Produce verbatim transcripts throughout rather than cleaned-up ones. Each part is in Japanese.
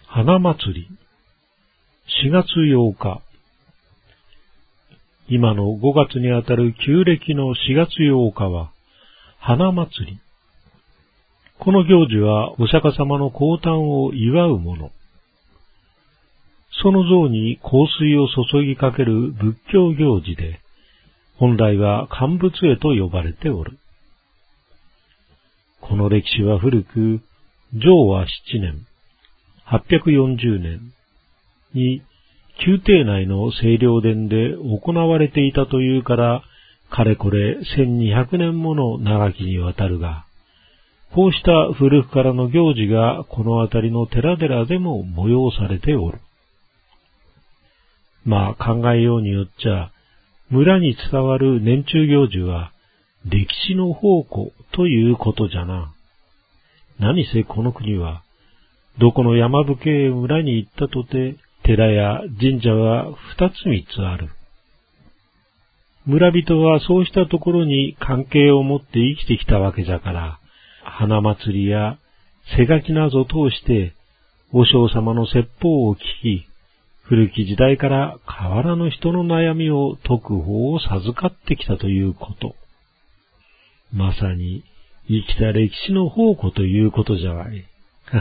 花祭り、しがつようか。今のごがつにあたる旧暦のしがつようかは、花祭り。この行事はお釈迦様の降誕を祝うもの。その像に香水を注ぎかける仏教行事で、本来は乾物会と呼ばれておる。この歴史は古く、浄和しちねん、はっぴゃくよんじゅうねんに宮廷内の清涼殿で行われていたというから、かれこれせんにひゃくねんもの長きにわたるが、こうした古くからの行事がこの辺りの寺々でも催されておる。まあ考えようによっちゃ、村に伝わる年中行事は歴史の宝庫ということじゃな。何せこの国は、どこの山深い村に行ったとて、寺や神社は二つ三つある。村人はそうしたところに関係を持って生きてきたわけじゃから、花祭りや背書きなどを通して、和尚様の説法を聞き、古き時代から変わらぬ人の悩みを解く方を授かってきたということ。まさに生きた歴史の宝庫ということじゃない。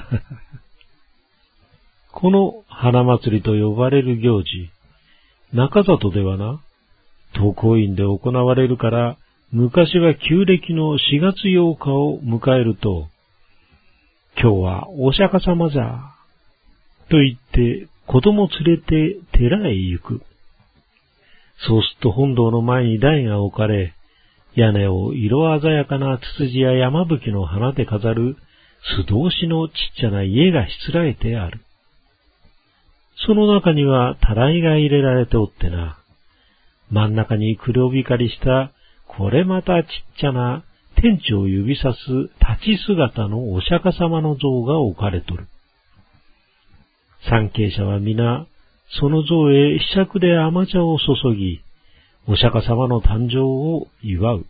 この花祭りと呼ばれる行事、中里ではな、東光院で行われるから、昔は旧暦のしがつようかを迎えると、今日はお釈迦様じゃ、と言って子供連れて寺へ行く。そうすると本堂の前に台が置かれ、屋根を色鮮やかなツツジや山吹の花で飾る素通しのちっちゃな家がしつらえてある。その中にはたらいが入れられておってな、真ん中に黒光りしたこれまたちっちゃな天地を指さす立ち姿のお釈迦様の像が置かれとる。参詣者は皆その像へひしゃくで甘茶を注ぎ、お釈迦様の誕生を祝う。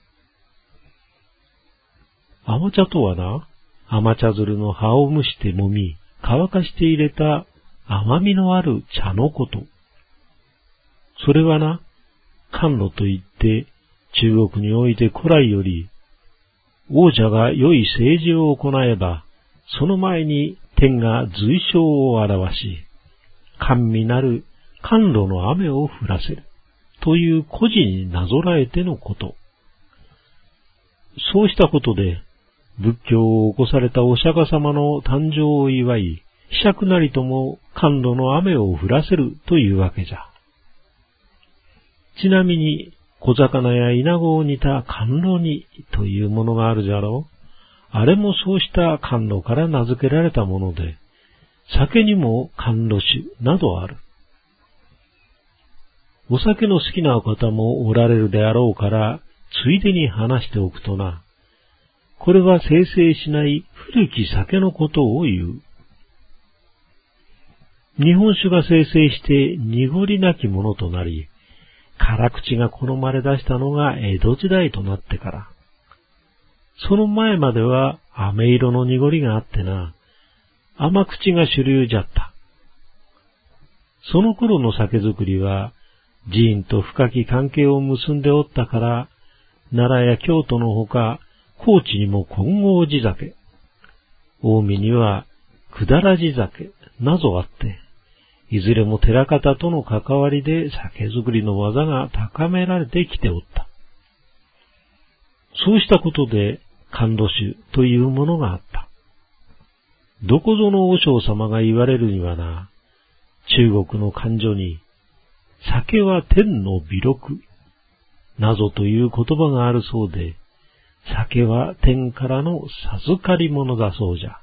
甘茶とはな、甘茶づるの葉を蒸して揉み、乾かして入れた甘みのある茶のこと。それはな、甘露といって中国において古来より、王者が良い政治を行えば、その前に天が随章を表し、甘美なる甘露の雨を降らせる。という故事になぞらえてのこと。そうしたことで、仏教を起こされたお釈迦様の誕生を祝い、ひしゃくなりとも甘露の雨を降らせるというわけじゃ。ちなみに、小魚やイナゴを煮た甘露煮というものがあるじゃろう。あれもそうした甘露から名付けられたもので、酒にも甘露酒などある。お酒の好きなお方もおられるであろうから、ついでに話しておくとな。これは生成しない古き酒のことを言う。日本酒が生成して濁りなきものとなり、辛口が好まれ出したのが江戸時代となってから。その前までは飴色の濁りがあってな、甘口が主流じゃった。その頃の酒造りは、寺院と深き関係を結んでおったから、奈良や京都のほか、高知にも金剛寺酒、近江には百済寺酒などあって、いずれも寺方との関わりで酒造りの技が高められてきておった。そうしたことで、甘露酒というものがあった。どこぞの和尚様が言われるにはな、中国の漢女に、酒は天の美録、なぞという言葉があるそうで、酒は天からの授かり物だそうじゃ。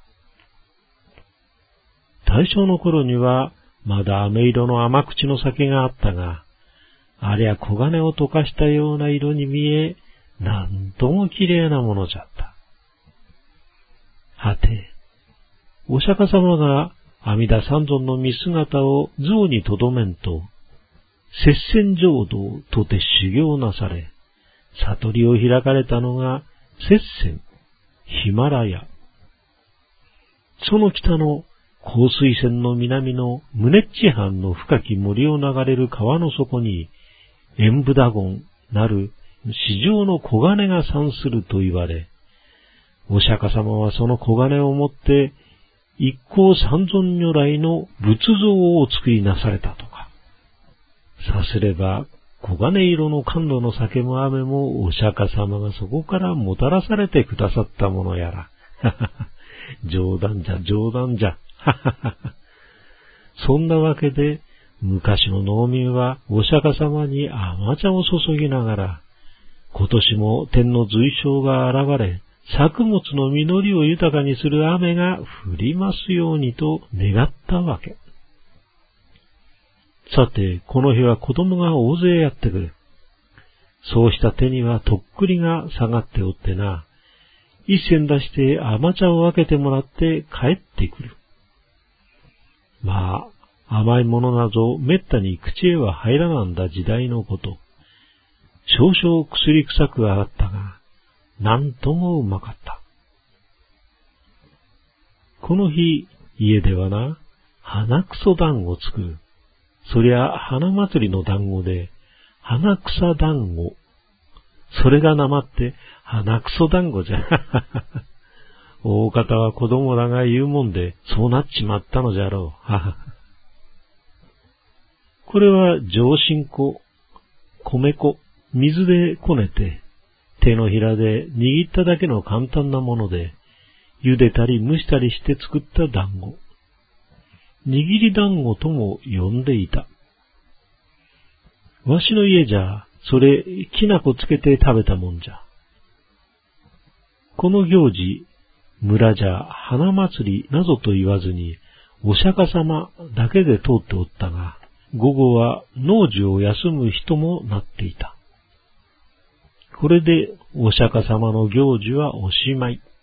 大正の頃には、まだ飴色の甘口の酒があったが、ありゃ黄金を溶かしたような色に見え、なんとも綺麗なものじゃった。はて、お釈迦様が阿弥陀三尊の見姿を像にとどめんと、摂仙浄土とて修行なされ、悟りを開かれたのが摂仙、ヒマラヤ。その北の香水線の南のムネッチ藩の深き森を流れる川の底に、エンブダゴンなる市場の小金が産すると言われ、お釈迦様はその小金をもって、一向三尊如来の仏像を作りなされたとか。さすれば、黄金色の甘露の酒も飴もお釈迦様がそこからもたらされてくださったものやら。冗談じゃ冗談じゃ。そんなわけで、昔の農民はお釈迦様に甘茶を注ぎながら、今年も天の随象が現れ、作物の実りを豊かにする雨が降りますようにと願ったわけ。さて、この日は子供が大勢やってくる。そうした手にはとっくりが下がっておってな、一銭出して甘茶を分けてもらって帰ってくる。まあ、甘いものなどめったに口へは入らなんだ時代のこと。少々薬臭くはあったが、なんともうまかった。この日、家ではな、花くそ団子を作る。そりゃ、花祭りの団子で、花草団子。それがなまって、花くそ団子じゃ。大方は子供らが言うもんで、そうなっちまったのじゃろう。これは上新粉、米粉、水でこねて、手のひらで握っただけの簡単なもので、茹でたり蒸したりして作った団子。握り団子とも呼んでいた。わしの家じゃ、それ、きなこつけて食べたもんじゃ。この行事、村じゃ花祭りなどと言わずに、お釈迦様だけで通っておったが、午後は農事を休む人もなっていた。これでお釈迦様の行事はおしまい。